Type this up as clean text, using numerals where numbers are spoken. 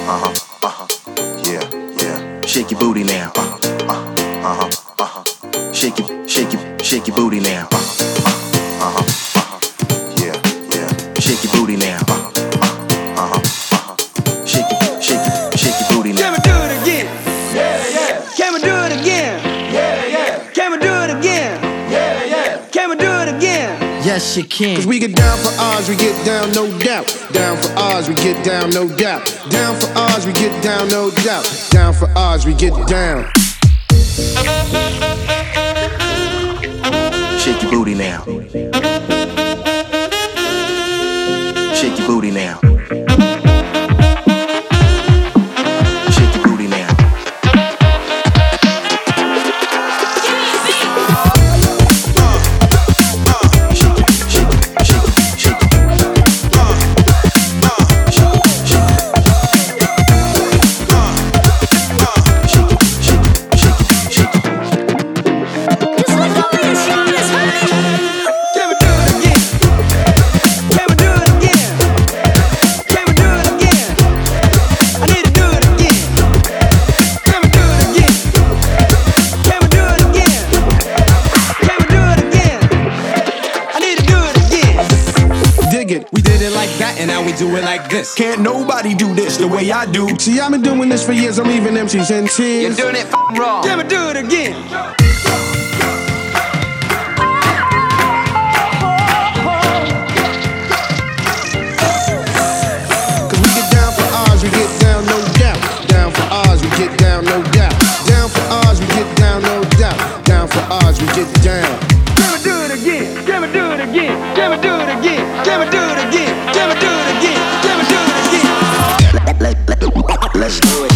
Yeah, yeah. Shake your booty now. Shake your booty now. Yeah, yeah. Shake your booty now. Shake your booty now. Can we do it again? Yeah, yeah. Can we do it again? Yeah, yeah. Can we do it again? Yeah, yeah. Can we do it again? Yes, you can. Cause we get down for ours, we get down, no doubt. Down for ours, we get down, no doubt. Down for ours, we get down, no doubt. Down for ours, we get down. Shake your booty now. Shake your booty now. Shake your booty now. We did it like that, and now we do it like this. Can't nobody do this the way I do. See, I've been doing this for years, I'm leaving MCs in tears. You're doing it wrong. Can we do it again? Cause we get down for ours, we get down, no doubt. Down for ours, we get down, no doubt. Down for ours, we get down, no doubt. Down for ours, we get down. Can we do it again? Can we do it again? Can we do it again? Can we do it again? Can we do it again? Can we do it again? Let's do it.